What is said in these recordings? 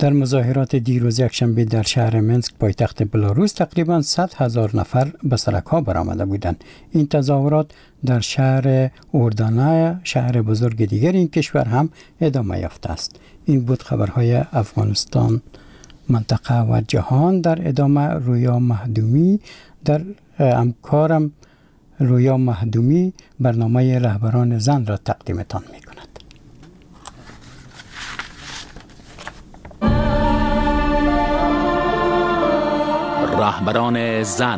در مظاهرات دیروز یکشنبه در شهر منسک پایتخت بلاروس تقریباً 100,000 نفر به سرک‌ها برآمده بودند. این تظاهرات در شهر اوردانا، شهر بزرگ دیگر این کشور هم ادامه یافته است. این بود خبرهای افغانستان، منطقه و جهان. در ادامه رویا مهدومی در همکارم رویا مهدومی برنامه رهبران زن را تقدیمتان می کند. رهبران زن.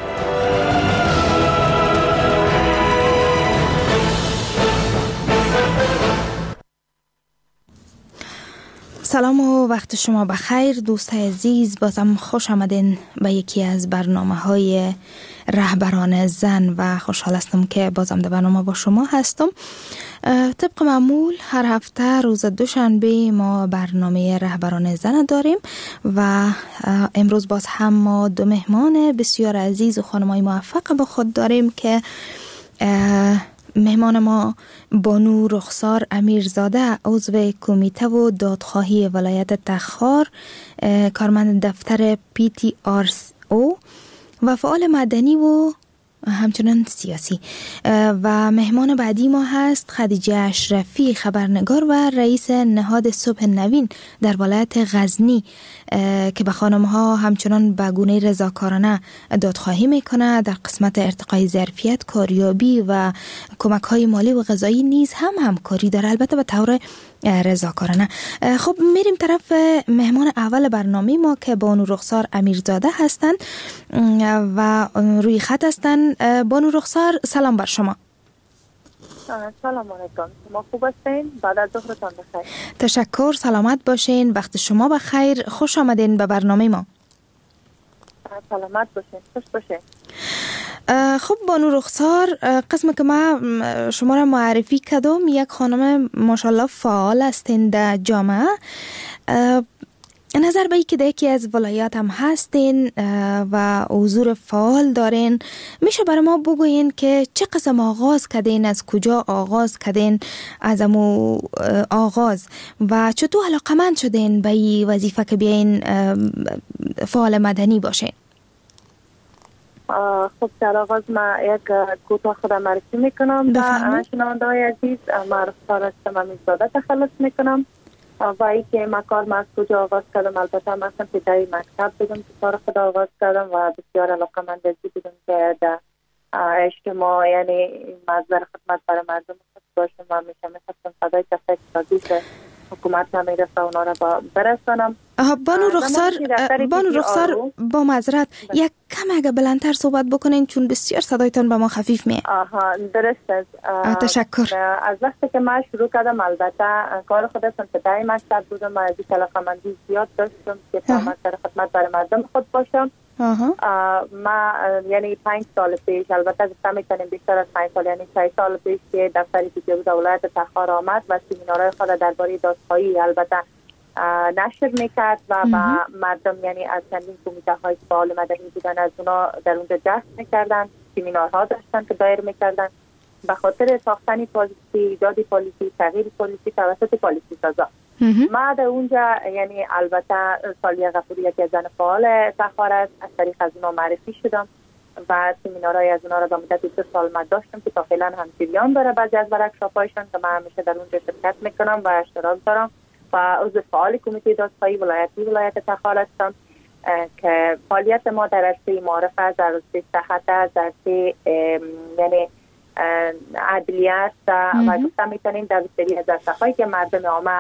سلام و وقت شما بخیر دوستای عزیز، بازم خوش آمدین به یکی از برنامه‌های رهبران زن و خوشحال هستم که بازم در برنامه با شما هستم. طبق معمول هر هفته روز دوشنبه ما برنامه رهبران زن داریم و امروز باز هم ما دو مهمان بسیار عزیز و خانمای موفق با خود داریم که مهمان ما بانو رخسار امیرزاده، عضو کمیته و دادخواهی ولایت تخار، کارمند دفتر PTRO و فعال مدنی و همچنان سیاسی. و مهمان بعدی ما هست خدیجه اشرفی، خبرنگار و رئیس نهاد صبح نوین در ولایت غزنی که به خانم‌ها همچنان به گونه رضاکارانه دادخواهی میکنه. در قسمت ارتقای ظرفیت، کاریابی و کمک‌های مالی و غذایی نیز هم همکاری داره، البته به طور رضاکارانه. خب میریم طرف مهمان اول برنامه ما که بانو رخسار امیرزاده هستند و روی خط هستند. بانو رخسار، سلام بر شما. سلام علیکم، شما خوب هستین؟ بعد از ظهرتان بخیر. تشکر، سلامت باشین، وقت شما بخیر، خوش آمدین به برنامه ما. سلامت باشین، خوش باشین. خب بانو رخسار، قسم که ما شما را معرفی کردم، یک خانم ماشاءالله فعال هستین در جامعه. نظر به که یکی از ولایات هم هستین و حضور فعال دارین، میشه برای ما بگوین که چه قسم آغاز کردین، از کجا آغاز کردین، از امو آغاز و چطور علاقمند شدین به این وظیفه که بیاین فعال مدنی باشین؟ خب در آغاز ما یک کوتاه خودم معرفی میکنم. شنونده های عزیز، ما رخسار هستم امیرزاده تخلص میکنم و ای که ما کار از کجا آغاز کردم، البته من ابتدایی مکتب بودم که کار خود آغاز کردم و بسیار علاقمند بودم که در اجتماع، یعنی مصدر خدمت برای مردم باشم و میشه میخواستم صدای کسایی که حکومت نمیرسه اونا را برسانم. بانو رخسار با معذرت یک کم اگه بلندتر صحبت بکنین چون بسیار صدایتان به ما خفیف میه. درست است. تشکر. از وقتی که من شروع کردم، البته کار خودم ابتدایی مکتب بودم، از این علاقه‌مندی زیاد داشتم که مصدر خدمت برای مردم خود باشم. ما یعنی 5 سال پیش، البته گفتم میتونیم بیشتر از 5 سال، یعنی 6 سال پیش که دفتری که بود ولایت تخار آمد و سمینارهای خود درباره دادخواهی البته نشر میکرد و مردم، یعنی از چندین کمیته های فعال مدنی بودن، از اونا در اونجا جشن میکردن، سمینارها داشتن که دایر میکردن به خاطر ساختن پالیسی، ایجاد پالیسی، تغییر پالیسی توسط پالیسی سازا. ما در اونجا، یعنی البته سالیه غفوری که زن فعال تخار است، از طریق از اونا معرفی شدم و سمینارهای از اونا را به مدت 2 سال ما داشتم که تا فعلا هم جریان داره. بعضی از ورکشاپ‌هایشان که من همیشه در اونجا شرکت میکنم و اشتراک دارم و عضو فعال کمیته دادخواهی ولایت تخار هستم که فعالیت ما در عرصه معرفت، در عرصه صحت، در عرصه یعنی عدلیت و گفتم میتونیم در بسیاری از عرصه‌هایی که مردم عامه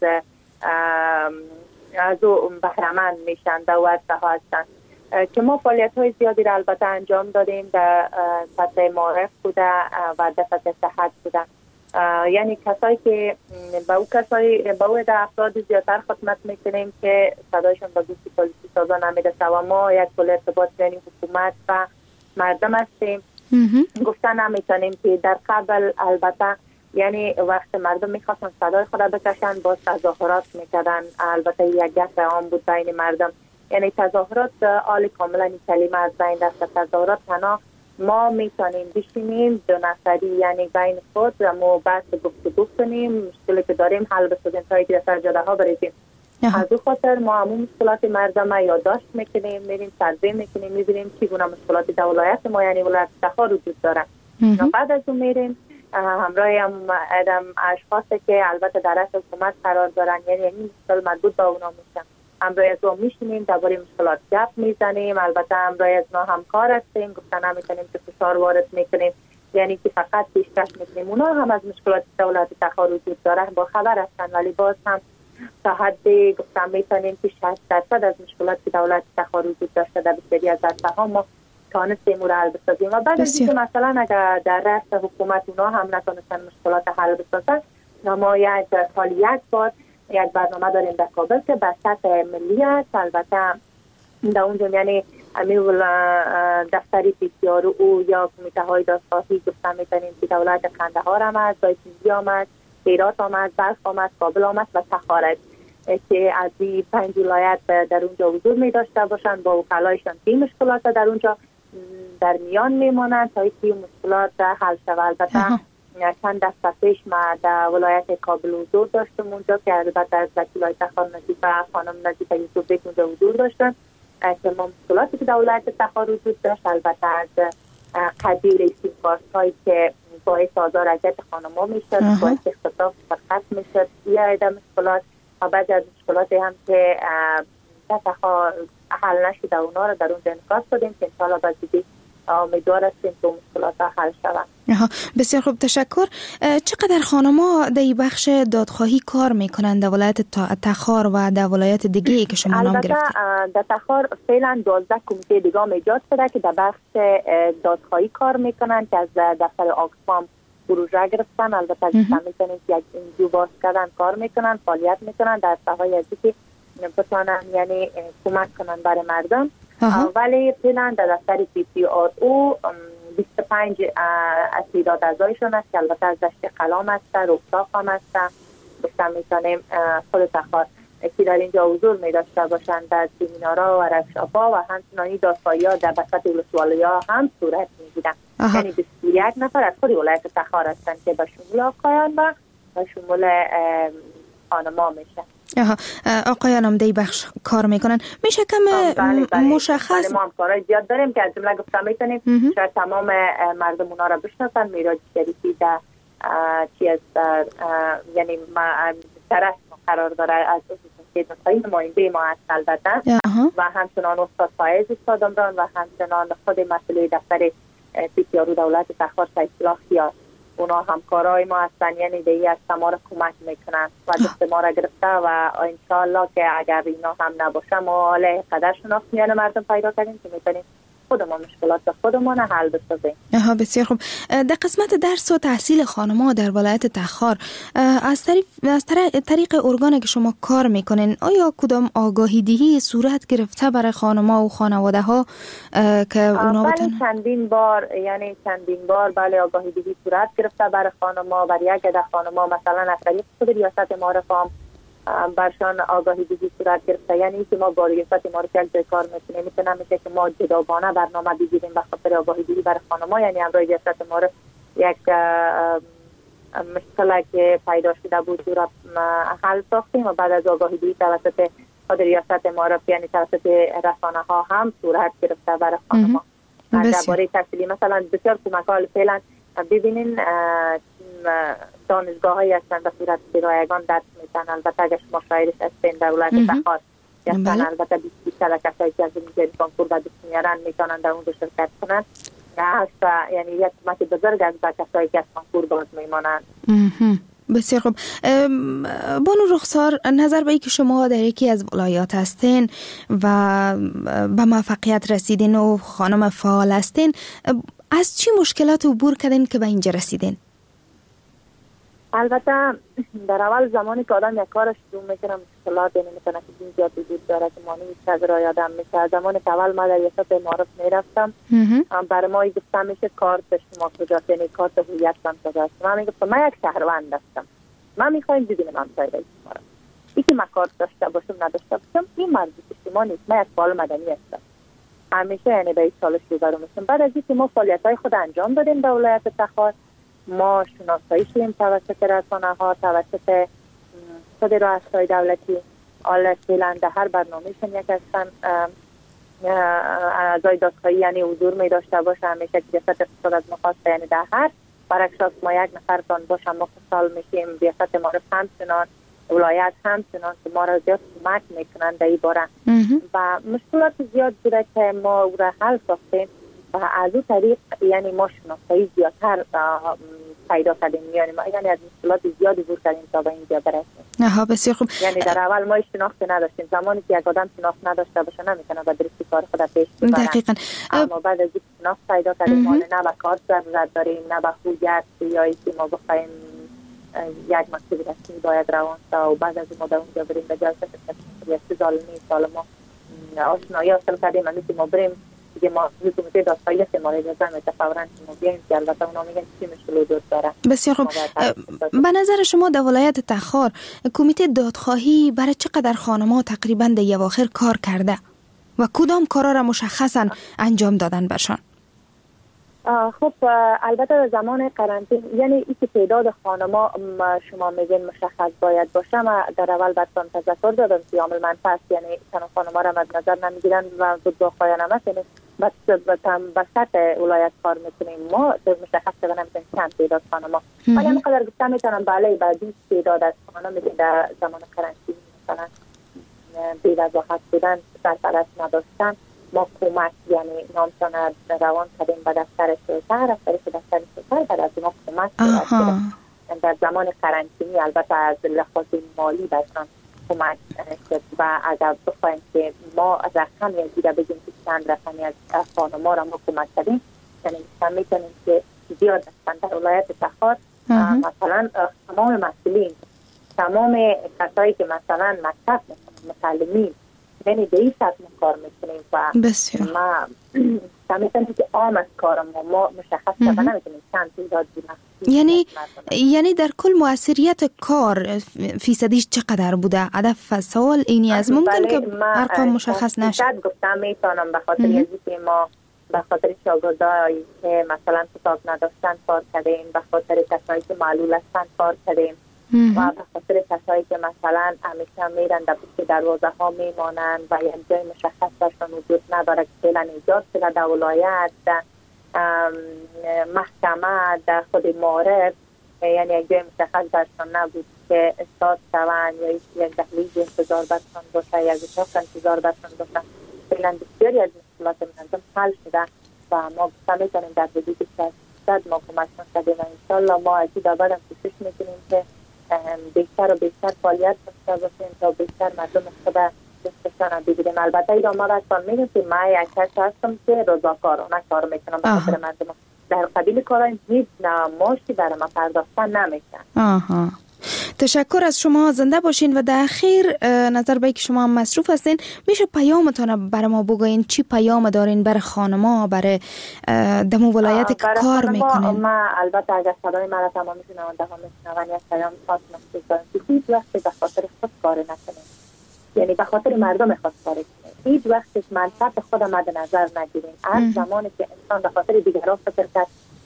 از او بهره‌مند میشن در عرصه‌ها هستن که ما فعالیت‌های زیادی را البته انجام دادیم در سطح معرف بوده و در سطح صحت بوده. یعنی کسایی که با او در افراد زیادتر خدمت میکنیم که صدایشون به گوش پالیسی سازا نمیرسه و ما یک پل ارتباط بین حکومت و مردم هستیم. گفتن نمیتونیم که در قبل البته یعنی وقت مردم میخواستن صدای خود بکشن با تظاهرات میکردن، البته یک گپ عام بود بین مردم، یعنی تظاهرات آل کاملا کلمه از بین دست. تظاهرات تنها ما میتونیم بشینیم 2 نفری، یعنی بین خود و ما بحث گفتگو کنیم، مشکلی که داریم حل بسازیم تا اینکه در سر جاده ها بریزیم. از اون خاطر ما همون مشکلات مردم یادداشت میکنیم، میریم سروی میکنیم، میبینیم چگونه مشکلات در ولایت ما یعنی ولایت تخار وجود داره. بعد از اون میریم همراه هم اشخاصی که البته در رأس حکومت قرار دارن، یعنی این مشکل مربوط به اونا میشن، همراه از اون میشینیم درباره مشکلات گپ میزنیم. البته همراه از ما همکار هستیم، گفتن نمیتونیم که فشار وارد میکنیم، یعنی که فقط پیشکش میکنیم. اونا هم از مشکلات دولت تخار وجود داره با خبر هستن، ولی باز هم تا حدی گفتم میتونیم که 60% از مشکلات که دولت تخار وجود داشته در بسیاری از عرصه‌ها ما تانستیم را حل بسازیم. و بعد از اینکه مثلا اگر در رأس حکومت اونا هم نتونستن مشکلات حل بسازن، ما یک سال یک بار یک برنامه داریم در کابل که به سطح ملی است. البته در اونجا یعنی دفتری پیسیار او یا کمیته های دادخواهی گفتن میتونیم که دولت قندهار آمد، دایچندی آمد، هرات آمد، بلخ آمد، کابل آمد و تخار است که از این 5 ولایت در اونجا حضور می داشته باشند با وکلایشان که مشکلات در اونجا در میان میمانند تا اینکه مشکلات حل شود. البته چند دفعه پیش ما در ولایت کابل حضور داشتم اونجا که البته از وکیلای تخار نظیفه خانم نظیفه یوسفی اونجا حضور داشتن که ما مشکلاتی که دولت تخار وجود داشت، البته از قبیل استیفاس هایی که باعث آزار اذیت خانم‌ها میشد، باعث اختطاف فرقت میشد، یا ایده مشکلات و بعضی از مشکلات هم که تخار حل نشده اونا رو در اونجا انعکاس دادیم که انشاءالله بعدی امیدوار هستیم که مشکلات حل شود. بسیار خوب، تشکر. چقدر خانم‌ها در این بخش دادخواهی کار میکنند در ولایت تخار و در ولایت دیگه که شما نام گرفتید؟ در تخار فعلا 12 کمیته دیگه ایجاد شده که در بخش دادخواهی کار میکنند که از دفتر آکسفام پروژه گرفتن. البته میتونید یک انجیو باز کردن کار میکنن، فعالیت میکنن در ساحه ازی که بتونن یعنی کمک کنن برای مردم. ولی فعلا در دفتر PPRO 25 از تعداد اعضایشون است که البته از دشت قلام است، رفتاق هم است. گفتم میتونیم خود تخار که در اینجا حضور می داشته باشند در سمینارها و ورکشاپ‌ها و همچنانی دادخواهی‌ها در بساط ولسوالی‌ها هم صورت میگیرند. یعنی 21 نفر از خود ولایت تخار هستند که به شمول آقایان و به شمول خانم‌ها میشن. آقایان هم دی بخش کار میکنن. میشه کم مشخص؟ ما هم کارهای زیاد داریم که از جمله گفتم میتونیم شاید تمام مردم اونا را بشناسن. میراج شریفی در یعنی طرف قرار داره از نماینده ما هست البته و همچنان استاد فایز استاد عمران و همچنان خود مسئله دفتر پیسیارو دولت تخار سیدالله خیار، اونا همکارای ما هستن، یعنی دیگه از ما را کمک میکنن و دست ما را گرفته و انشاءالله که اگر اینا هم نباشه ما حالا قدر شناخت میان مردم پیدا کردیم که میتونیم خودمان مشکلات خودمان حل بسازیم. بسیار خوب. در قسمت درس و تحصیل خانم‌ها در ولایت تخار از طریق ارگانی که شما کار میکنین، آیا کدام آگاهی دهی صورت گرفته برای خانم‌ها و خانواده‌ها که اونا بله چندین بار بله آگاهی دهی صورت گرفته برای خانم‌ها، برای یک عده خانم‌ها مثلا از طریق خود ریاست معارف هم برشان آگاهی دیگی صورت گرفته، یعنی که ما با ریاست معارف یک جای کار میکنیم، میتونه میشه که ما جداگانه برنامه بگیریم به خاطر آگاهی دیگی برای خانم‌ها، یعنی همراه ریاست معارف یک مشکلی که پیدا شده بود رو حل ساختیم و بعد از آگاهی دیگی توسط خود ریاست معارف یعنی توسط رسانه‌ها هم صورت گرفته برای خانم‌ها. درباره تحصیلی مثلا بسیار کمک‌ها فعلا ببینین دانشگاه‌هایی هستند به صورت که رایگان درس میدن. البته اگر شما شاعرش هستین دولت تخار هستن، البته 20 کسایی که از این کنکور و دست میارن میتونن در اون شرکت کنن. یعنی یک کمک بزرگ از کسایی که از کنکور باز میمانند. بسیار خوب. بانو رخسار، نظر به اینکه شما در یکی از ولایات هستین و به موفقیت رسیدین و خانم فعال هستین، از چی مشکلات عبور کردین که به اینجا رسیدین؟ البته در اول زمانی که آدم یک کارش شروع میکنه مشکلات نمیتونه که این زیاد وجود داره که مانی میشه را یادم میشه. زمانی که اول ما در ریاست معارف میرفتم برای ما گفتم میشه کارت شما کجاست، یعنی کارت هویت من کجاست. من میگفتم من یک شهروند هستم، من میخوایم ببینم همسایه شما را، یکی من کارت داشته باشم نداشته باشم این مربوط به شما نیست، من یک فعال مدنی هستم. همیشه یعنی به این چالش روبرو میشم. بعد از اینکه ما فعالیت‌های خود انجام دادیم در ولایت تخار، ما شناسایی شدیم توسط رسانه‌ها، توسط خود رؤسای دولتی حالا فعلا در هر برنامهشون یک هستن اعضای دادخواهی یعنی حضور می داشته باشه، همیشه که ریاست اقتصاد از مخواسته، یعنی در هر برعکس ما یک نفرتان باشه ما سال میشیم، ریاست معرف همچنان، ولایت همچنان که ما را زیاد کمک میکنن در این باره و مشکلات زیاد بوده که ما او را حل ساختیم و از اون طریق یعنی ما شناختهی زیادتر پیدا کردیم، یعنی از مشکلات زیادی دور کردیم تا به اینجا برسیم. بسیار خوب. یعنی در اول ما شناخت نداشتیم، زمانی که یک آدم شناخت نداشته باشه نمیتونه به درستی کار خود پیش ببره. دقیقاً. اما بعد از اینکه شناخت پیدا کردیم ما نه به کار ضرورت داریم، نه به هویت یا اینکه ما بخوایم یک مکتب رسمی باید روان تا و بعد از ما در اونجا بریم به جلسه تشخیصی ظالمی سال ما آشنایی حاصل کردیم، که ما بریم دیگه ما کمیته دادخواهی ما اجازه میده فوراً که ما بیایم که البته اونا میگن چی مشکل وجود داره. بسیار خوب. به نظر شما در ولایت تخار کمیته دادخواهی برای چقدر خانم‌ها تقریبا در اواخر کار کرده و کدام کارا را مشخصا انجام دادن برشان؟ خب البته در زمان قرنطینه یعنی این که تعداد خانم‌ها شما میگین مشخص باید باشه، ما در اول براتون تذکر دادم که عامل منفعه یعنی چند خانم‌ها را مد نظر نمیگیرن و دادخواهی نمیکنن به سطح ولایت کار میکنیم، ما مشخص کردن نمیتونیم چند تعداد خانم‌ها، ولی همینقدر گفتم میتونم بله بعدی تعداد از خانم میگن در زمان قرنطینه مثلا بی وضاحت بودن، سرپرست نداشتن، ما کمک یعنی نامشان روان کردیم به دفتر شهر، از طریق دفتر شهر بعد از ما کمک کردیم در زمان قرنطینه، البته از لحاظ مالی برشان کمک شد و اگر بخوایم که ما از رقمی از دیگه بگیم که چند رقمی از خانم‌ها را ما کمک کردیم، یعنی میتونیم که زیاد هستن در ولایت تخار. مثلا تمام مسئولین، تمام کسایی که مثلا مکتب متعلمین یعنی به این سطح کار میکنیم و ما میتونیم که عام از کارم ما مشخص کنم نمیتونیم چند تعداد بودن. یعنی در کل مؤثریت کار فیصدیش چقدر بوده؟ هدف سوال اینی از ممکن که ارقام مشخص نشه. گفتم میتونم به خاطر اینکه ما به خاطر شاگردایی که مثلا کتاب نداشتن کار کردیم، به خاطر کسایی که معلول هستن کار کردیم و به خاطر کسایی که مثلا همیشه میرن در پشت دروازه ها میمانند و یک جای مشخص برشان وجود نداره که فعلا ایجاد شده در ولایت، در محکمه، در خود معارف، یعنی یک جای مشخص برشان نبود که استاد شوند یا یک دهلیز انتظار برشان باشه، یک اتاق انتظار برشان باشه. فعلا بسیاری از مشکلات منظم حل شده و ما میتونیم در حدود 100 ما کمکشان کردیم و انشالله ما از این بعد هم کوشش میکنیم که بیشتر و بیشتر فعالیت داشته باشیم تا بیشتر مردم خود دستشان بگیریم. البته ایران ما باشتان میگم که ما یک کس هستم که رضاکارانه کار میکنم به خاطر مردم. در قبیل کارهای هیچ معاشی برای ما پرداختن نمیشن. تشکر از شما، زنده باشین و در اخیر نظر به که شما هم مصروف هستین میشه پیامتون برای ما بگوین؟ چی پیام دارین برای خانما، برای دمو ولایت که کار میکنین؟ ما البته اگر صدای مرا تمام شنونده ها میشنون یک پیام خاص مخصوص دارم که هیچ وقت به خاطر خود کار نکنیم، یعنی به خاطر مردم خود کار کنیم، هیچ وقت منفعت خود مد نظر نگیریم. از زمانی که انسان به خاطر دیگران فکر کرد،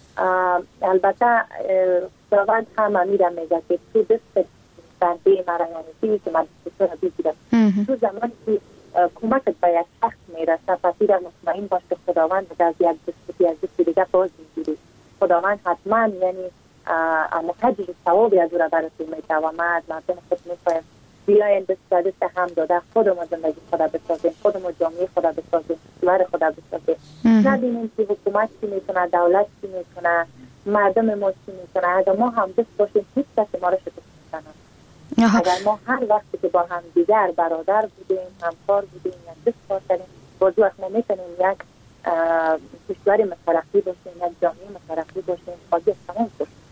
البته خداوند هم میرم میگه که تو دست بنده مرا یعنی چیزی که من دستور رو بگیرم، تو زمانی که کمکت به یک شخص میرسه پسی در مطمئن باش که خداوند از یک دستی از دستی دیگه باز میگیری، خداوند حتما یعنی متجر ثوابی از او را براتون میده و ما از مردم خود میخوایم بیاین دست هم داده خودمون زندگی خدا بسازیم، خودمون جامعه خدا بسازیم، کشور خدا بسازیم، نبینیم که حکومت چی میکنه، دولت چی میکنه، مردم ما چی میکنه. اگر ما هم دست باشیم هیچ کسی ما را شکست نمیزنه. اگر ما هر وقتی که با هم دیگر برادر بودیم، همکار بودیم یا دست کار کردیم، باز وقت ما میتونیم یک کشور مترقی باشیم، یک جامعه مترقی باشیم، خواهی از تمام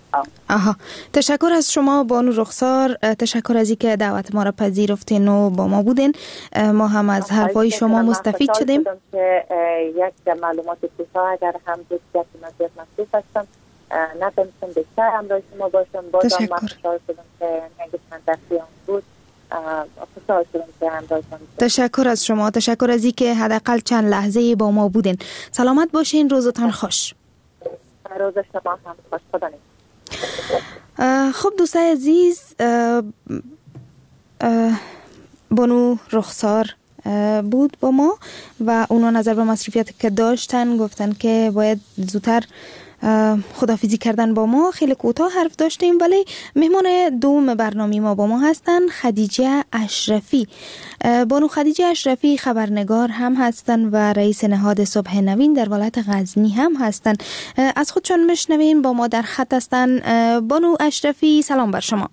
تشکر از شما بانو رخسار، تشکر از اینکه دعوت ما را پذیرفتین و با ما بودین. ما هم از حرفای شما مستفید شدیم. که یک معلومات کوتاه اگر هم دوست مزید مصروف هستم نتونستم بیشتر همراه شما باشم، بازم من خوشحال شدم که نگفتن در خیام بود، خوشحال شدم که همراه شما. تشکر از شما، تشکر از اینکه حداقل چند لحظه با ما بودین. سلامت باشین، روزتان خوش. روز شما هم خوش. خدا نگهدار. خب دوستای عزیز، بانو رخسار بود با ما و اونا نظر به مصروفیت که داشتن گفتن که باید زودتر خداحافظی کردن با ما. خیلی کوتاه حرف داشتیم، ولی مهمان دوم برنامه ما با ما هستن خدیجه اشرفی. بانو خدیجه اشرفی خبرنگار هم هستن و رئیس نهاد صبح نوین در ولایت غزنی هم هستن. از خودشون میشنویم، با ما در خط هستن. بانو اشرفی سلام بر شما.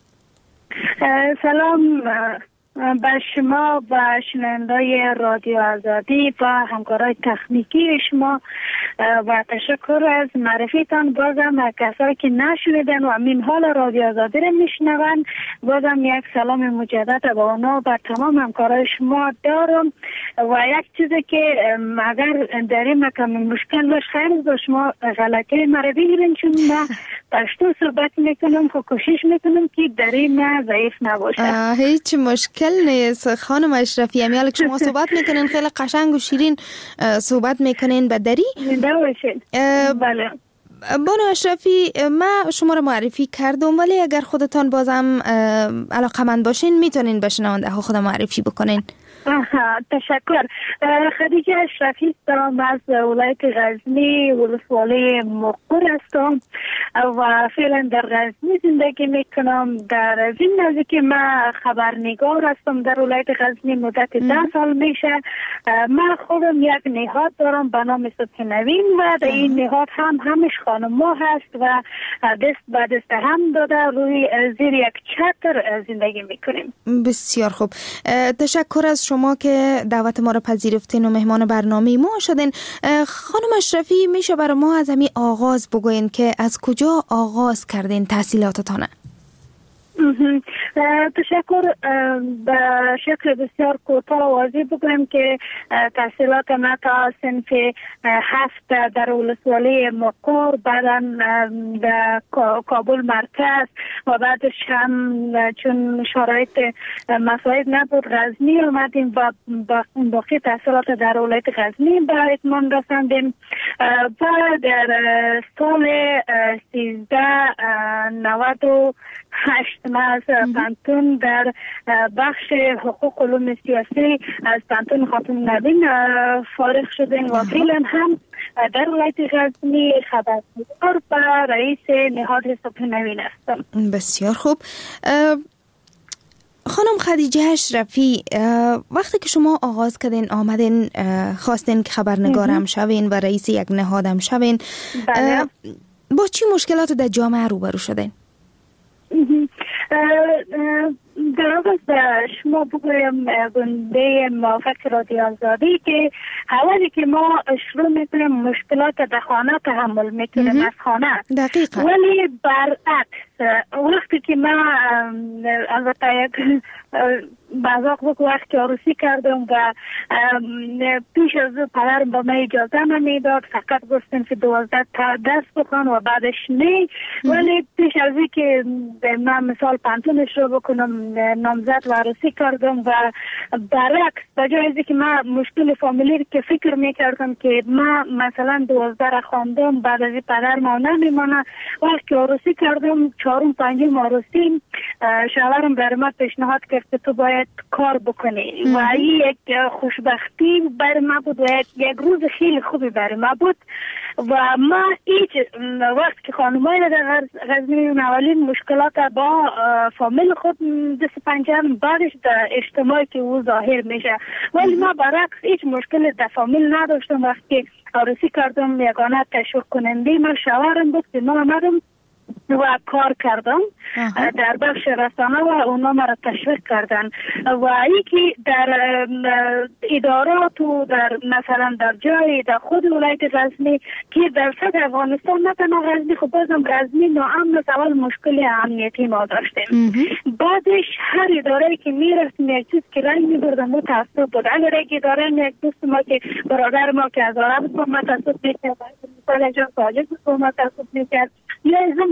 سلام بر شما و شنوندای رادیو آزادی و همکارای تکنیکی شما و تشکر از معرفیتان. بازم کسایی که نشنیدن و همین حال رادیو آزادی رو میشنون، بازم یک سلام مجدد با اونا و تمام همکارای شما دارم. و یک چیزی که اگر در این مکان مشکل باشه خیلی با شما غلطی مرا بگیرین، چون من پشتو صحبت میکنم و کوشش میکنم که در این من ضعیف نباشه. هیچ مشکل نیست خانم اشرفی، امیال که شما صحبت میکنین خیلی قشنگ و شیرین صحبت میکنین به دری. بله بانو اشرفی، من شما رو معرفی کردم، ولی اگر خودتان بازم علاقمند باشین میتونین به شنونده ها خود معرفی بکنین. تشکر. خدیجه اشرفی هستم، از ولایت غزنی، ولسوالی مقر هستم و فعلا در غزنی زندگی میکنم. در این نزدیک من خبرنگار هستم در ولایت غزنی مدت 10 سال میشه. من خودم یک نهاد دارم به نام صبح نوین و در این نهاد همش خانم‌ها هست و دست به دست هم داده روی زیر یک چتر زندگی میکنیم. بسیار خوب، تشکر از شما که دعوت ما را پذیرفتین و مهمان برنامه ما شدین. خانم اشرفی، میشه برای ما از همین آغاز بگوین که از کجا آغاز کردین تحصیلاتتان؟ تشکر. به شکل بسیار کوتاه واضح بگویم که تحصیلات ما تا صنف 7 در ولسوالی مقر، بعدا در کابل مرکز و بعدش هم چون شرایط مساعد نبود غزنی آمدیم و باقی تحصیلات در ولایت غزنی به اتمام رساندیم. و در سال 1398 ما از پانتون در بخش حقوق علوم سیاسی از پانتون خاتون نوین فارغ شدیم و فعلا هم در ولایت غزنی خبرنگار و رئیس نهاد صبح نوین هستم. بسیار خوب. خانم خدیجه اشرفی، وقتی که شما آغاز کردین آمدین خواستین که خبرنگار هم شوین و رئیس یک نهاد هم شوین، با چی مشکلات در جامعه روبرو شدین؟ در آغاز شما بگویم گنده موافق رادیو آزادی که اولی که ما شروع میکنیم مشکلات در خانه تحمل میکنیم از خانه. دقیقا. ولی برعکس وقتی که ما البته یک بعضا وقت که عروسی کردم و پیش از پدرم با من اجازه نمیداد، فقط گفتن که 12 تا درس بخوان و بعدش نه. ولی پیش از این که من مثال پانتونش رو بکنم نامزد و عروسی کردم و برعکس بجای از که من مشکل فامیلی که فکر میکردم که من مثلا 12 را خواندم بعد از پدر ما نمیمانه، وقتی که عروسی کردم 4م 5م عروسی شوهرم بر من پیشنهاد کرد که تو باید کار بکنی و این یک خوشبختی بر من بود و یک روز خیلی خوبی بر من بود. و ما هیچ وقت که خانمای در غزنی اولین مشکلات با فامیل خود دست پنجم بعدش در اجتماعی که او ظاهر میشه، ولی ما برعکس هیچ مشکل در فامیل نداشتم. وقتی عروسی کردم یگانه تشویق کننده من شوهرم بود که من آمدم و کار کردم در بخش رسانه و اونا مرا تشویق کردن و یکی در ادارات و در مثلا در جای در خود ولایت غزنی که در سطح افغانستان نه تنها غزنی، خب بازم غزنی ناامن اول مشکل امنیتی ما داشتیم. بعدش هر اداره که میرفتیم یک چیز که رنگ میبردم و تعصب بود. اگر یک اداره یک دوست ما که برادر ما که از عرب بود ما تعصب میکرد، مثلا جان ساجد بود ما تعصب میکرد، یا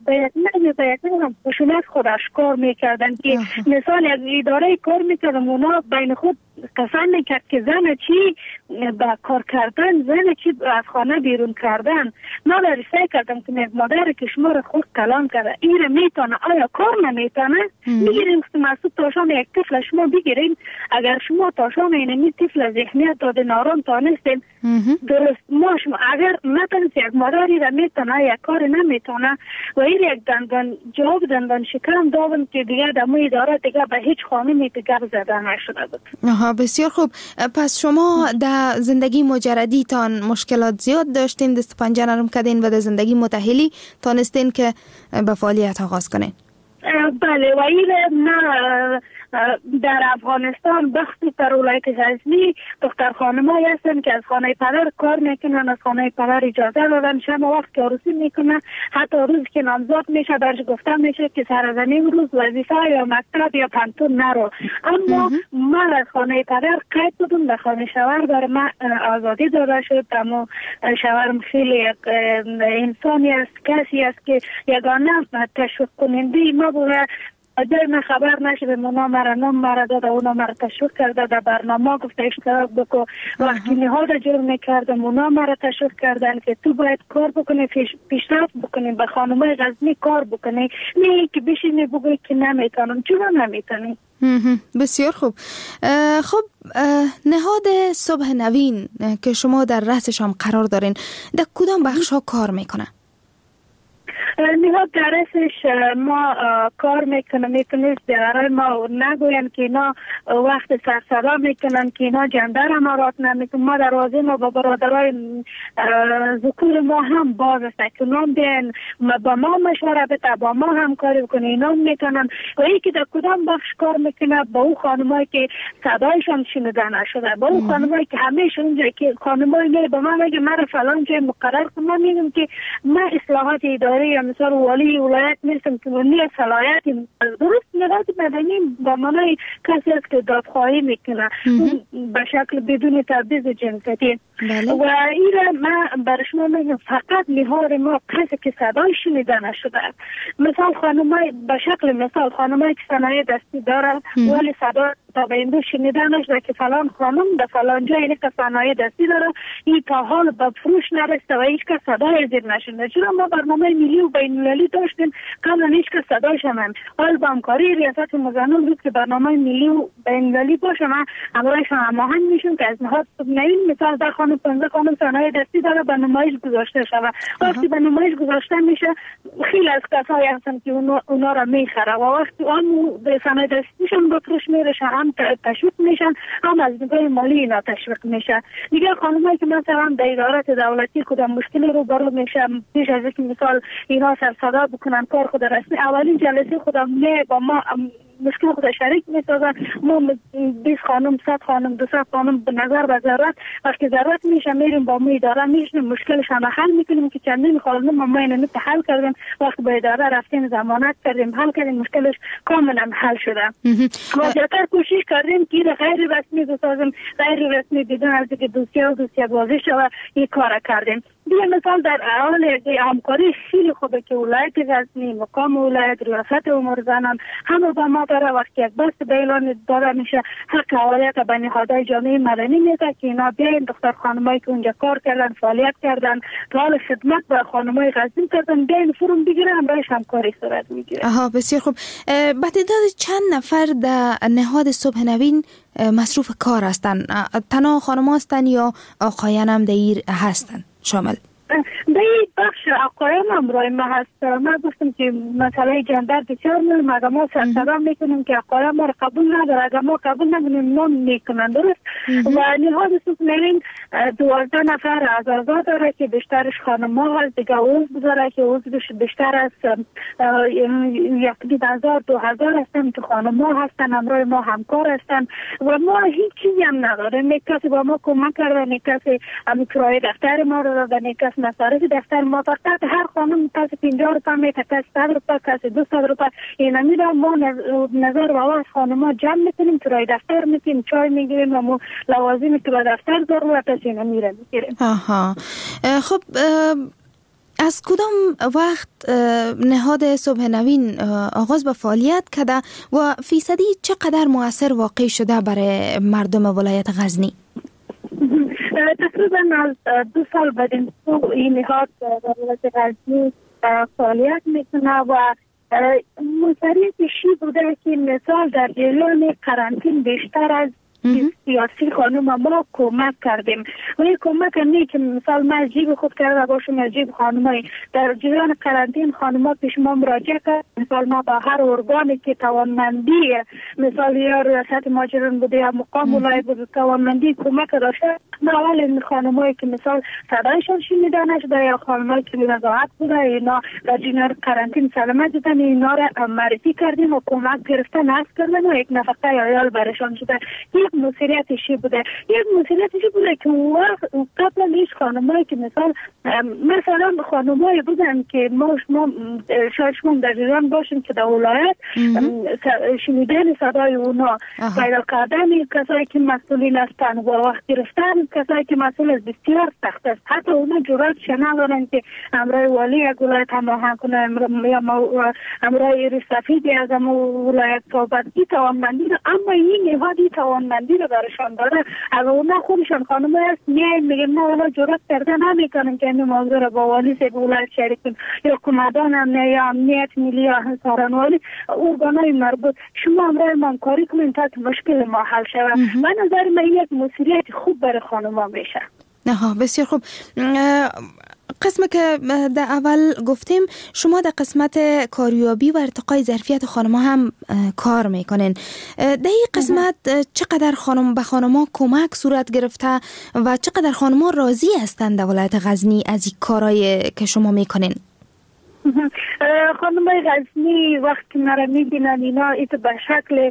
یک هم خشونت خود اشکار میکردن که مثال از اداره کار میکردم اونا بین خود قسم میکرد که زن چی با کار کردن، زن چی از خانه بیرون کردن. ما بررسی کردم که مادر که شما رو خود کلام کرده این میتونه، آیا کار نمیتونه؟ میگیریم که مسعود تاشام یک طفل شما بگیریم، اگر شما تاشام اینمی طفل ذهنیت داده نارام تانستیم درست ما شما اگر نتونست یک مادری را میتونه یک کار نمیتونه و این یک دندان جواب دندان شکم دادم که دیگه دمو اداره دیگه به هیچ خانمی دیگر زده نشده بود. بسیار خوب. پس شما در زندگی مجردی تان مشکلات زیاد داشتین، دست پنجه نرم کردین و در زندگی متأهلی تانستین که به فعالیت آغاز کنین؟ بله و این نه در افغانستان بخشی در ولایت غزنی دختر خانمایی هستن که از خانه پدر کار میکنن، از خانه پدر اجازه دادن شب وقت که عروسی میکنن، حتی روز که نامزاد میشه درش گفته میشه که سرزنی روز وظیفه یا مکتب یا پانتون نرو. اما من از خانه پدر قید بودم به خانه شوهر، برای من آزادی داده شد. اما شوهرم خیلی یک انسانی است، کسی است که یگانه تشویق کننده ما بوده. جای من خبر نشده اونا مرا نام مرا داده، اونا مرا تشویق کرده، در برنامه گفته اشتراک بکن. وقتی نهاد جور میکردم اونا مرا تشویق کردن که تو باید کار بکنی، پیشرفت بکنی، به خانمای غزنی کار بکنی، نه که بشینی بگوی که نمیتونم. چرا نمیتونی؟ بسیار خوب. خب نهاد صبح نوین که شما در رأسش هم قرار دارین در کدام بخش ها کار میکنه؟ نهاد درسش ما کار میکنم، میتونست برای ما نگویم که اینا وقت سرسدا میکنن که اینا جندر امارات نمیکنن. ما دروازه ما با برادرای ذکور ما هم باز است که نام دین با ما مشوره بده، با ما هم کاری بکنه، اینا میکنن. و یکی در کدام بخش کار میکنه با اون خانمایی که صدایشان شنیده نشده، با اون خانمایی که همیشه اونجا که خانمایی میره با من میگه من فلان جای مقرر کنم، من میگم که من اصلاحات اداری یا مثلا والی ولایت نیستم که منی صلاحیت درست. نهاد مدنی با منای کسی است که دادخواهی میکنه به شکل بدون تبعیض جنسیتی. و این من برای شما میگم فقط نهاد ما کسی که صدای شنیده نشده. مثال خانمای به شکل مثال خانمایی که صنایع دستی داره ولی صدا تا به این دو شنیده نشده که فلان خانم در فلان جای اینه که صنایع دستی داره، این تا حال به فروش نرسته و هیچ که صدای زیر نشده. چرا ما برنامه ملی و بین المللی داشتیم قبلا هیچ که صدای شمن حال با همکاری ریاست مزنون بود که برنامه ملی و بین المللی باشه. من همراهشان هماهنگ میشم که از نهاد نوین مثال در خانم 15 خانم صنایع دستی داره به نمایش گذاشته شده. وقتی به نمایش گذاشته میشه خیلی از کسایی هستن که اونا را میخره و وقتی آن صنایع دستیشون به فروش میرسه هم تشویق میشن هم از نگاه مالی اینا تشویق میشه. دیگه خانمایی که مثلا در ادارات دولتی کدام مشکلی رو برو میشه پیش از اینکه مثال اینا سر صدا بکنن کار خود رسمی اولین جلسه خودم نه با ما مشکل خود شریک میسازن. ما 20 خانم 100 خانم 200 خانم به نظر و ضرورت وقتی ضرورت میشه میریم با ما اداره میشیم مشکلش هم حل میکنیم که چندین خانم ما اینو حل کردیم. وقتی به اداره رفتیم ضمانت کردیم حل کردیم مشکلش کاملا حل شده. ما زیادتر کوشش کردیم که غیر رسمی بسازیم، غیر رسمی بدون از اینکه دوسیه بازی شود این کار کردیم. دیگه مثال در حال همکاری خیلی خوبه که ولایت غزنی مقام ولایت ریاست امور زنان همه با ما داره. وقتی یک بست به اعلان داده میشه حق اولویت به نهادهای جامعه مدنی میده که اینا بیاین دختر خانمایی که اونجا کار کردن فعالیت کردن حال خدمت به خانمای غزنی کردن بیاین فرم بگیرن برایش همکاری صورت میگیره. بسیار خوب. به تعداد چند نفر در نهاد صبح نوین مصروف کار هستن؟ تنها خانم هستن یا آقایان هم دیر هستن شامل؟ در این بخش آقایان هم رای ما هست. من گفتم که مسئله جندر بسیار مهم، اگر ما سرسرام میکنیم که آقایان ما را قبول نداره، اگر ما قبول نکنیم نام میکنن درست. و نهاد صبح نوین 12 نفر اعضا داره که بیشترش خانم ها هست، دیگه عضو داره که عضوش بیشتر از 1000 2000 هستن که خانم ها هستن، همراه ما همکار هستن و ما هیچ چیزی هم نداریم. یک کسی با ما کمک کرده، یک کسی هم کرایه دفتر ما رو دادن، یک کسی مصارف دفتر ما فقط هر خانم کسی 50 روپیه میده، کسی 100 روپیه، کسی 200 روپیه اینا میده. ما نظر و آواز خانم‌ها جمع میکنیم، کرایه دفتر میدیم، چای میگیریم و لوازمی که به دفتر ضرورت است اینا میره میگیریم. خب از کدام وقت نهاد صبح نوین آغاز به فعالیت کرده و فیصدی چقدر مؤثر واقع شده برای مردم ولایت غزنی؟ تقریبا از 2 سال بعد این نهاد در ولایت غزنی فعالیت میکنه و موثریتش بوده که مثال در جریان قرنطینه بیشتر از سیاسی خانم ما کمک کردیم و این کمک نه که مثال من جیب خود کرده باشم یا جیب خانمای در جریان قرنطینه خانم‌ها پیش ما مراجعه کرد. مثال ما با هر ارگانی که توانمندی مثال یا ریاست مهاجران بوده یا مقام ولایت بوده توانمندی کمک داشته، ما اول این خانمایی که مثال صدایشان شنیده نشده یا خانمایی که نزاعت بوده اینا در جریان قرنطینه سلامت دیدن اینا را معرفی کردیم و کمک گرفتن هست کردن و یک نفقه عیال برشان شده. یک مسئولیتشی بوده که قبل نیست خانمایی که مثلا خانمایی بودن که شما در جریان باشیم که در ولایت شنیدن صدای اونا پیدا کردن کسایی که مسئولین هستن و وقت گرفتن کسایی که مسئول است بسیار سخت است. حتی اونا جرأت ندارن که امرای والی یک ولایت هماهنگ کنه یا امرای رسفیدی از ولایت صحبت ای توانمندی، اما این نهادی توانمندی رو برشان داره. اگر اونا خودشان خانمه است میگن ما اونا جرأت کردن نمیکنن که این موضوع رو با والی سه ولایت شریک کنن یا کمدان هم یا امنیت ملی یا سارنوالی ارگانای مربوط شما امرای من کاری کنین تا مشکل ما حل شود. من نظر من یک مسئولیت خوب برای خانم‌ها میشه. بسیار خوب. قسمت که در اول گفتیم شما در قسمت کاریابی و ارتقای ظرفیت خانم‌ها هم کار میکنین. در این قسمت چقدر به خانم‌ها کمک صورت گرفته و چقدر خانم‌ها راضی هستند در ولایت غزنی از این کارهای که شما میکنین؟ خانم‌های غزنی وقتی مرا میبینن اینا ایت به شکل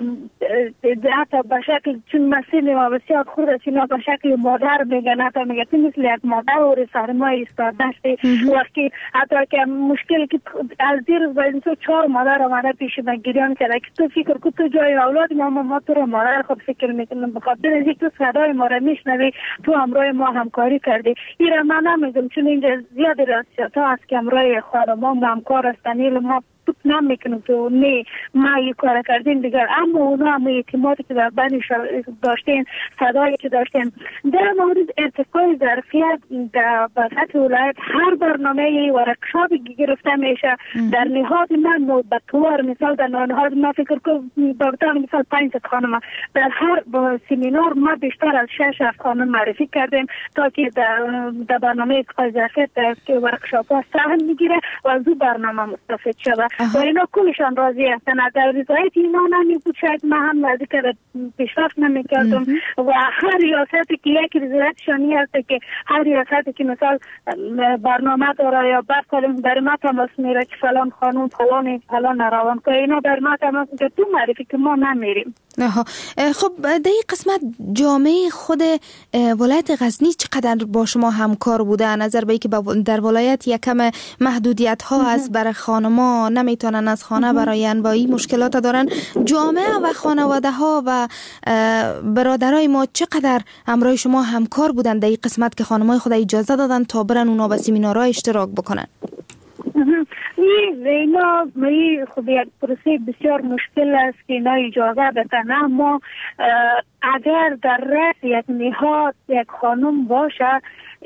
حتی به شکل چون مسئله ما بسیار خود است اینا به شکل مادر میگن، حتی میگن مثل یک مادر و سرمایه ایستاده وقتی حتی که مشکل که از زیر باید 4 مادر آمده پیش من گریان کرده که تو فکر کن تو جای اولاد ما تو رو مادر خود فکر میکنم بخاطر از اینکه تو صدای ما را میشنوی تو همراه ما همکاری کردی. این را من نمیگم چون اینجا زیاد راستیات ها هست که همراه ما همکار هستن ما فکر نمیکنم تو نه ما یک کار کردیم دیگر، اما اونا هم اعتمادی که در بینش داشتین صدایی که داشتین در مورد ارتقای ظرفیت در سطح ولایت هر برنامه ورکشاپی گرفته میشه در نهاد من به طور مثال در نهاد ما فکر کنم به مثال 5 خانم در هر سمینار ما بیشتر از 6 خانم معرفی کردیم تا که در برنامه ارتقای ظرفیت که ورکشاپ ها سهم میگیره و از اون برنامه مستفید شده و اینا کلشان راضی هستن. در رضایت اینا نمیبود شاید من هم راضی که پیشرفت نمیکردم و هر ریاستی که یک رضایتشانی هست که هر ریاستی که مثال برنامه داره یا بعد کلم در ما تماس میره که فلان خانم فلان روان که اینا در ما تماس که تو معرفی که ما نمیریم. خب در این قسمت جامعه خود ولایت غزنی چقدر با شما همکار بوده؟ نظر به اینکه در ولایت یکم محدودیت ها از برای خانما نمیتونن از خانه براین و این مشکلات دارن، جامعه و خانواده ها و برادرای ما چقدر همراه شما همکار بودن در این قسمت که خانمای خود اجازه دادن تا برن اونا به سمینارها اشتراک بکنن؟ اینا خب یک پروسه بسیار مشکل است که اینا اجازه بدن، اما اگر در رأس یک نهاد یک خانم باشه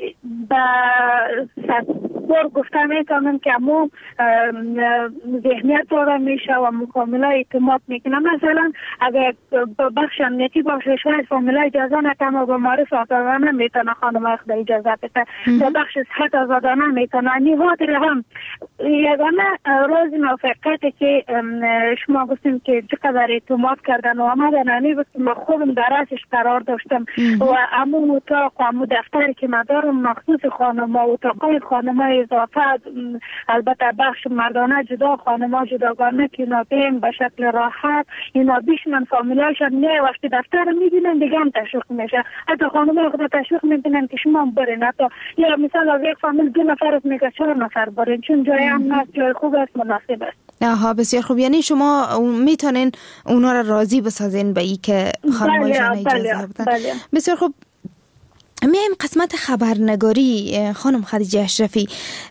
بار گفته میتونم که همون ذهنیت داره میشه و مکامله اعتماد میکنه. مثلا اگر بخش امنیتی باشه شاید فامیلا اجازه نکنه و به معرف آزادانه نمیتونه خانم خود اجازه بده، در بخش صحت آزادانه نمیتونه. نهاد هم یگانه راز موفقیت که شما گفتیم که چقدر اعتماد کردن و آمدن من خودم در رأسش قرار داشتم و همون اتاق و همون دفتری که من دارم مخصوص خانم ها اتاقای خانم های اضافه البته بخش مردانه جدا خانم ها جداگانه که اینا بین به شکل راحت اینا بیش من فامیلایشان نه وقتی دفتر میبینن دیگه هم تشویق میشه. حتی خانم ها خود تشویق میبینن که شما هم برین، حتی یا مثال از یک فامیل 2 نفر از میگه 4 نفر برین چون جای هم هست جای خوب است مناسب است. بسیار خوب. یعنی شما میتونین اونا را راضی بسازین به ای که خانمایشان اجازه بدن. بسیار خوب. میایم قسمت خبرنگاری. خانم خدیجه اشرفی،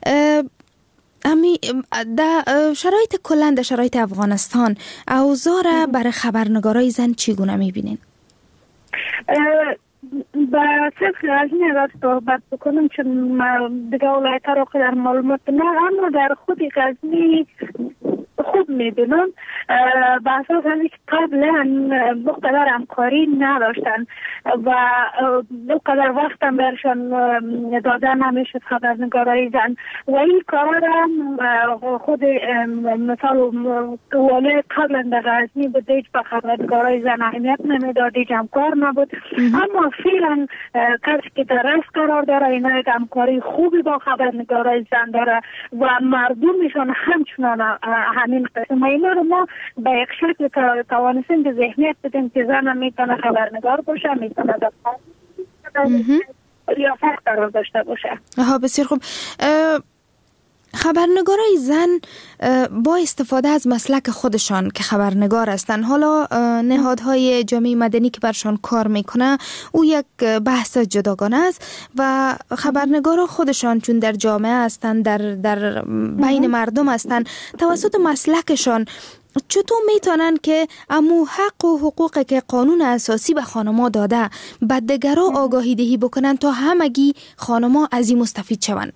در شرایط کلن در شرایط افغانستان اوضاع را برای خبرنگارای زن چگونه میبینین؟ با صدق غزنی را صحبت بکنم چون دیگه ولایت را که در معلومات نه، اما در خود غزنی خوب میبینم. به اساس اینکه قبلا مقدار همکاری نداشتن و مقدار وقت هم برشان داده نمیشد خبرنگارای زن و این کار هم خود مثال والی قبلا در غزنی بود، هیچ به خبرنگارای زن اهمیت نمیداد، هیچ همکار نبود. اما فعلا کسی که در رأس قرار داره اینا یک همکاری خوبی با خبرنگارای زن داره و مردمشان همچنان همین قسم. اینا رو ما به یک شکل توانستیم به ذهنیت بدیم که زن میتونه خبرنگار باشه، میتونه یا فرق قرار داشته باشه. بسیار خوب. خبرنگارای زن با استفاده از مسلک خودشان که خبرنگار هستند، حالا نهادهای جامعه مدنی که برشان کار میکنه او یک بحث جداگانه است و خبرنگارا خودشان چون در جامعه هستند، در بین مردم هستند، توسط مسلکشان چطور میتونن که امو حق و حقوقی که قانون اساسی به خانما داده به دیگرا آگاهی دهی بکنن تا همگی خانما از این مستفید شوند؟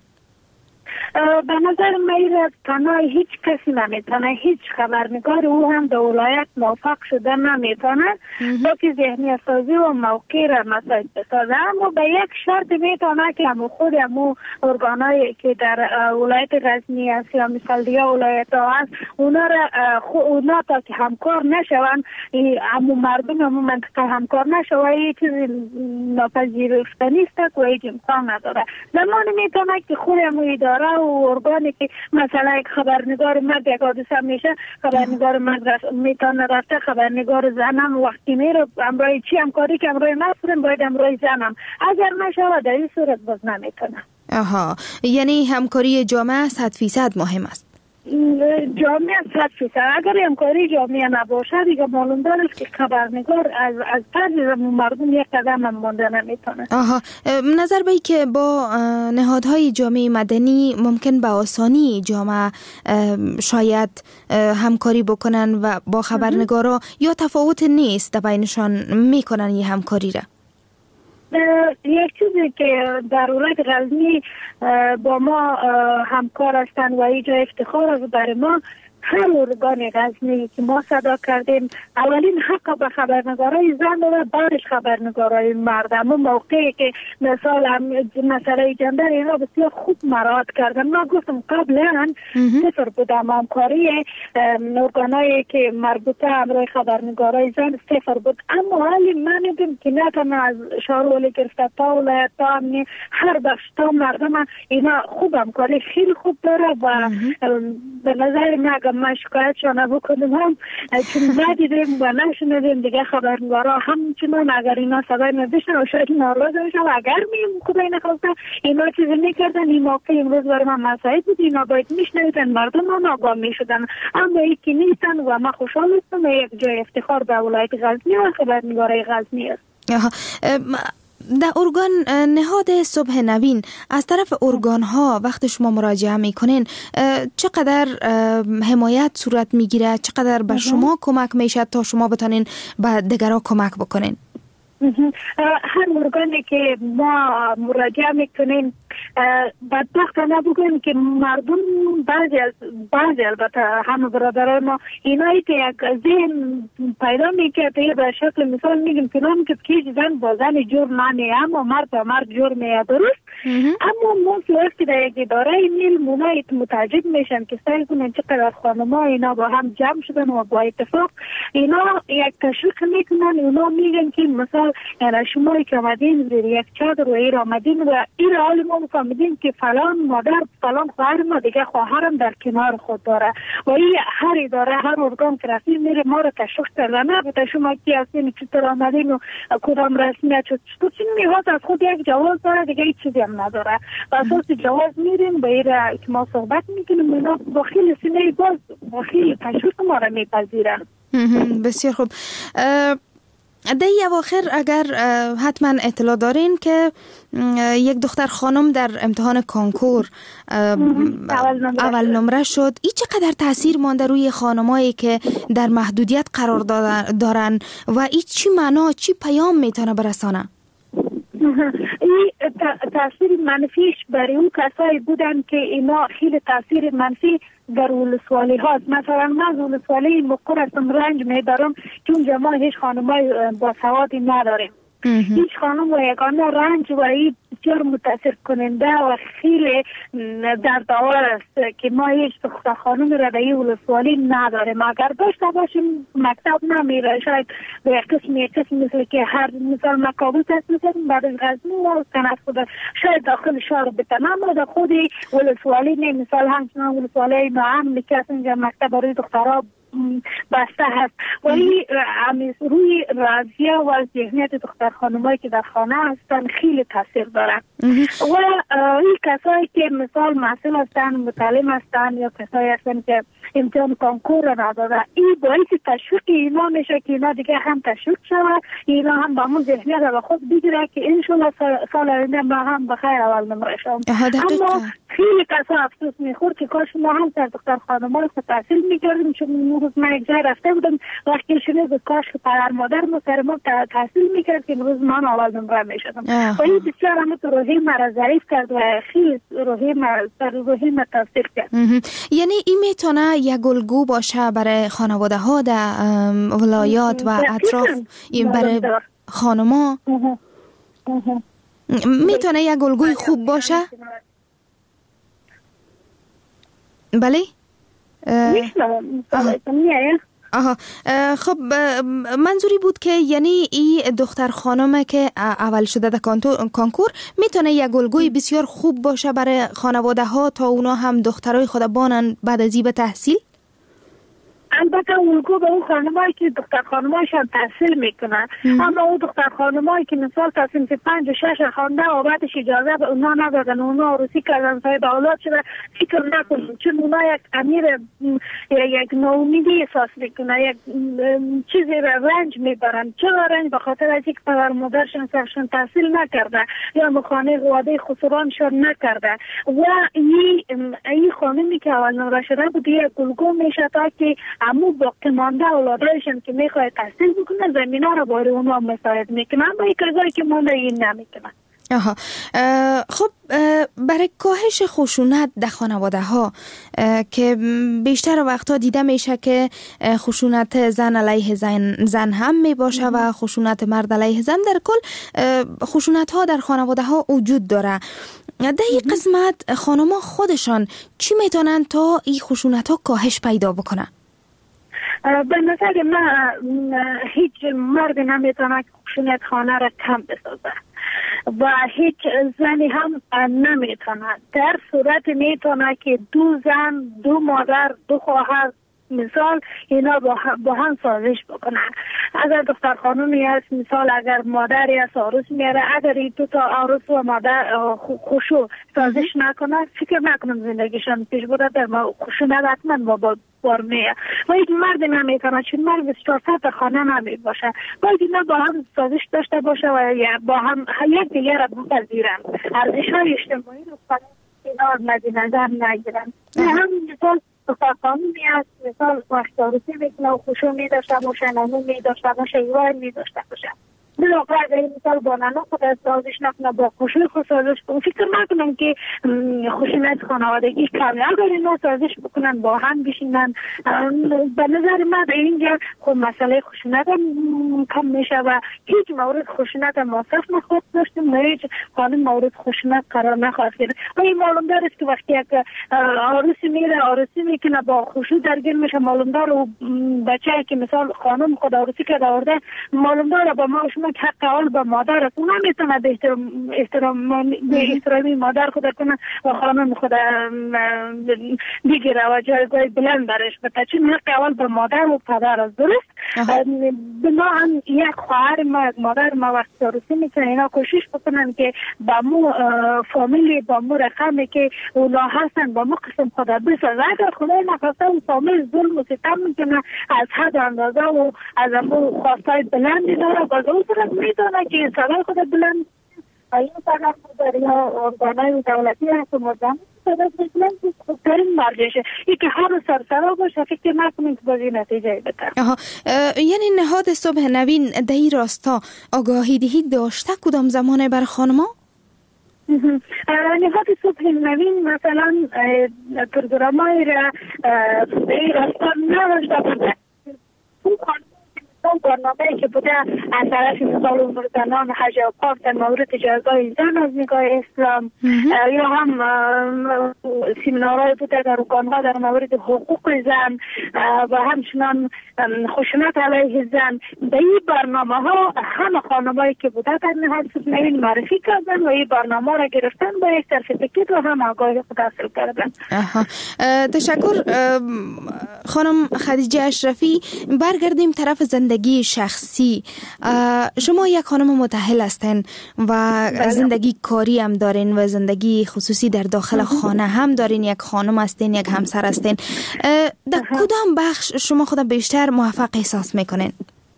به نظر من تنها هیچ کسی نمیتونه، هیچ خبرنگار او هم در ولایت موفق شده نمیتونه با که ذهنی سازی و موقع را مساعد بسازه. اما به یک شرط میتونه که همو خود همو ارگانایی که در ولایت غزنی هست یا مثال دیگه ولایت ها هست اونا تا که همکار نشون، همو مردم همو منطقه همکار نشون، هیچ چیزی ناپذیرفتنی است و هیچ امکان نداره. زمانی میتونه که خود همو اداره و ارگانی که مثلا یک خبرنگار مرد یک حادثه میشه، خبرنگار مرد میتونه رفته، خبرنگار زنم وقتی میره امرای چی همکاری که امرای مصرم باید امرای زنم، اگر نشود در این صورت باز نمیتونه. یعنی همکاری جامعه 100% مهم است. جامعه 100%. اگر همکاری جامعه نباشه دیگه معلوم داره که خبرنگار از طرز مردم یک قدم هم مونده نمیتونه. نظر به که با نهادهای جامعه مدنی ممکن به آسانی جامعه شاید همکاری بکنن و با خبرنگارا یا تفاوت نیست بینشان میکنن یه همکاری را؟ یک چیزی که در ولایت غزنی با ما همکار هستند و اینجا افتخار است برای ما، هر ارگان غزنی که ما صدا کردیم اولین حق به خبرنگارای زن و بعدش خبرنگارای مرد. اما موقعی که مسئله جندر اینا بسیار خوب مراعات کردن، ما گفتم قبلا صفر بودم همکاری ارگانایی که مربوطه امرای خبرنگارای زن صفر بود. اما حالی من دیدم که نه تنها از شهر گرفته تا ولایت تا هر بخش تا مردم اینا خوب همکاری خیلی خوب داره و به نظر من شکایتشان بکنم هم چون ندیدیم و نشنیدیم دیگه خبرنگارا همچنان اگر اینا صدای نداشتن و شاید ناراض میشن و اگر خدای نخواسته اینا چیزی میکردن این موقع امروز برای من مساعد بود، اینا باید میشنیدن مردم هم آگاه میشدن. اما یکی نیستن و من خوشحال هستم یک جای افتخار به ولایت غزنی و خبرنگارای غزنی است. در ارگان نهاد صبح نوین از طرف ارگان ها وقت شما مراجعه میکنین چقدر حمایت صورت میگیره، چقدر به شما کمک میشه تا شما بتونین به دیگران کمک بکنین؟ هر ارگانی که ما مراجعه میکنیم بدبخت نبودیم که مردم بعضی البته همه برادرای ما اینایی که یک ذهن پیدا میکرده به شکل مثال میگیم فلان که زن با زن جور نمیه اما مرد با مرد جور میه، درست؟ اما ما وقتی در یک اداره میل مونایت متعجب میشن که سعی کنن چقدر خانما اینا با هم جمع شدن و با اتفاق اینا یک تشویق میکنن. اونا میگن که مثلا شمایی که آمدین زیر یک چادر و ایر آمدین و ایر حال ما فهمیدیم که فلان مادر فلان خواهر ما دیگه خواهرم در کنار خود داره و این هر اداره هر ارگان که رسید میره ما رو تشویق کرده. نه شما کی هستین، چطور آمدین و کدام رسمیت چطور میخواد از خود یک جواز داره دیگه هیچ چیزی هم نداره. و اساس جواز میریم با ایره که ما صحبت میکنیم اینا با خیلی سینه باز با خیلی تشویق ما رو میپذیرن. بسیار خوب. در اواخر اگر حتما اطلاع دارین که یک دختر خانم در امتحان کانکور اول نمره شد، این چقدر تاثیر مانده روی خانمایی که در محدودیت قرار دارن و این چی معنا چی پیام میتونه برسانه؟ این تاثیر منفیش برای اون کسایی بودن که اینا خیلی تاثیر منفی در ولسوالی هاست. مثلا من ولسوالی مقر هستم، رنج میبرم چون ما هیچ خانمای باسوادی نداریم. هیچ خانم و یگانه رنج و این بسیار متاثر کننده و خیلی دردآور است که ما هیچ دختر خانم را در این ولسوالی نداریم. اگر داشته باشیم مکتب نمیره، شاید به قسم مثل که هر مثال ما کابل تصمیم کردیم بعد از غزنی و تنفس شاید داخل شهر بتن، اما در خود ولسوالی نه. مثال همچنان ولسوالی ناامنی که از اینجا مکتب برای دخترها بسته هست و این روی راضیه و ذهنیت دختر خانمایی که در خانه هستن خیلی تاثیر داره. و این کسایی که مثال محصل هستن، متعلم هستن یا کسایی هستن که امتحان کانکور را نداده، این باعث تشویق اینا میشه که اینا دیگه هم تشویق شود، اینا هم با همون ذهنیت را خود بگیره که انشالله سال آینده ما هم بخیر اول نمره شوم. اما خیلی کسا افسوس میخورد که کاش ما هم در دختر خانم‌ها تحصیل میکردیم، چون روز من یک جای رفته بودم وقتی شنید کاش که پدر مادر ما سر ما تحصیل میکرد که امروز من اول نمره میشدم. و این بسیار هم تو روحی مرا ضعیف کرد و خیلی روحی مرا تاثیر کرد. یعنی این میتونه یک الگو باشه برای خانواده ها در ولایات و اطراف، برای خانما میتونه یک الگوی خوب باشه؟ بله؟ خب منظوری بود که یعنی این دختر خانمه که اول شده در کانکور میتونه یک الگوی بسیار خوب باشه برای خانواده ها تا اونا هم دخترای خود بانن بعد از این به تحصیل؟ البته الگو به اون خانمایی که دختر خانمایشان تحصیل میکنن، اما اون دختر خانمایی که مثال تصمیم 5 و 6 خوانده و بعدش اجازه به اونا ندادن، اونا عروسی کردن صاحب اولاد شده، فکر نکنیم چون اونا یک امیر یک ناامیدی احساس میکنن، یک چیزی رنج میبرن. چرا رنج؟ به خاطر از اینکه پدر مادرشان سرشون تحصیل نکرده یا مخانه وعده خسرانشان نکرده و این خانمی که اول نمره شده بود یک الگو میشه تا که امو باقی مانده اولادایشان که میخواد تحصیل بکنه زمینه رو باره اونا مساعد میکنن با یک کسایی که مانده این نمیکنن. خب برای کاهش خشونت در خانواده ها که بیشتر وقتا دیده میشه که خشونت زن علیه زن هم می باشه و خشونت مرد علیه زن، در کل خشونت ها در خانواده ها وجود داره. در این قسمت خانما خودشان چی میتونن تا این خشونت ها کاهش پیدا بکنن؟ به نظر من هیچ مرد نمیتونه که خشونت خانه را کم بسازه و هیچ زنی هم نمیتونه. در صورت میتونه که 2 زن، 2 مادر، 2 خواهر مثال اینا با هم سازش بکنن. اگر دختر خانومی هست مثال اگر مادری هست عروس میاره، اگر این 2 تا عروس و مادر خوشو سازش نکنن، فکر نکنم زندگیشان پیش بوده در خشونت حتما با برمیه و هیچ مرد نمیتونه، چون مرد 24 ساعت در خانه نمی باشه. باید اینا با هم سازش داشته باشه و با هم یک دیگر را بپذیرن. ارزش های اجتماعی رو اینا مد نظر نگیرن. هم مثال دختر خانومی هست مثال وقت عروسی میکنه و خوشو میداشته باشه، نمو میداشته باشه، ایوار میداشته باشه، بلاغه اگر مثال با ننو خود از سازش نکنه با خوشوی خود سازش کنه، فکر نکنم که خشونت خانوادگی کمی. اگر اینا سازش بکنن با هم بشینن، به نظر من اینجا خود مسئله خشونت کم میشه و هیچ مورد خشونت مصرف نخواهد داشتیم و هیچ قانون مورد خشونت قرار نخواهد گرفت. و این معلوم داره که وقتی یک عروسی میره عروسی میکنه با خوشو درگیر میشه، معلوم داره بچه‌ای که مثال خانم خود عروسی کرده آورده، معلوم داره با ما شما که حق اول به مادر است، اونم میتونه به احترامی مادر خود کنه و خانم خود بگیره و جایگاه بلند برش بده، چون حق اول به مادر و پدر است. درست؟ بنابراین یک خواهر ما، مادر ما وقت عروسی میکنه اینا کوشش بکنن که با مو فامیلی، با مو رقمی که اونا هستن با مو قسم خود بسازه. اگر خدای نخواسته اون فامیل ظلم و ستم میکنه از حد اندازه و از امو خواستای بلندی داره، باز اون طرف میدونه که صدای خود بلند این طرف داره یا ارگانای دولتی هست و مردم صدای بلند خودترین مرجشه. ای که هر سرسرا باشه فکر نکنید که بازی نتیجه بده. یعنی نهاد صبح نوین در این راستا آگاهی دهی داشته کدام زمانه بر خانما؟ نهاد صبح نوین مثلا پروگرامای را به این راستا نداشته بوده. برنامه‌ای که بوده از طرف مثال امور زنان حج و پاک در مورد جایگاه زن از نگاه اسلام، یا هم سیمینارهای بوده در ارگان‌ها در مورد حقوق زن و همچنان خشونت علیه زن. به این برنامه‌ها همه خانمایی که بوده در نهاد صبح نوین معرفی کردن و این برنامه را گرفتن با یک سرتیفیکت و هم آگاهی خود حاصل کردن. تشکر خانم خدیجه اشرفی. برگردیم طرف زندگی شخصی. شما یک خانم متأهل هستین و زندگی کاری هم دارین و زندگی خصوصی در داخل خانه هم دارین. یک خانم هستین، یک همسر هستین. در کدام بخش شما خود بیشتر موفق احساس میکنین؟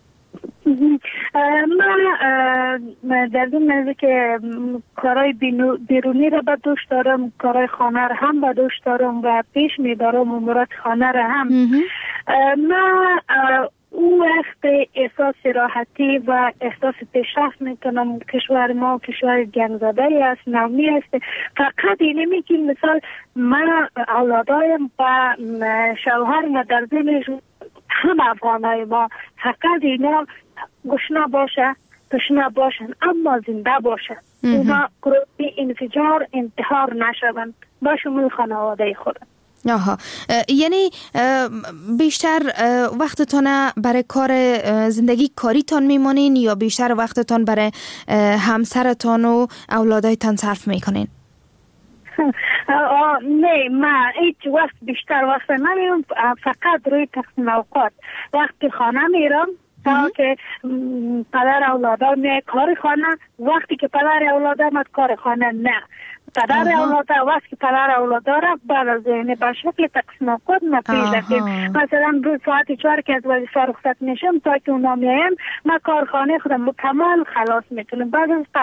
من در ضمن که کارهای بیرونی را به دوش دارم، کارهای خانه را هم به دوش دارم و پیش میبرم امورات خانه را هم. من او وقت احساس راحتی و احساس پیشرفت میکنم. کشور ما کشور گنگ زده است، نومی است. فقط اینه میگیم مثال من اولادایم و شوهرم در ضمنش هم افغانای ما فقط اینا گشنه باشه، تشنه باشن اما زنده باشن. اونا گروهی انفجار انتحار نشون با شمول خانواده خود. یعنی بیشتر وقتتان برای کار زندگی کاریتان میمانین یا بیشتر وقتتان برای همسرتان و اولادایتان صرف میکنین؟ نه، من هیچ وقت بیشتر وقت نمیرم، فقط روی تقسیم اوقات. وقتی خانه میرم تا که پدر اولادا می کار خانه، وقتی که پدر اولادا مد کار خانه نه. پدر اولادا وقتی که پدر اولادا را بعد یعنی به شکل تقسیم اوقات نپیده که مثلا روز ساعت 4 که از وظیفه رخصت میشم تا که اونا میایم من کارخانه خودم مکمل خلاص میکنم. بعد از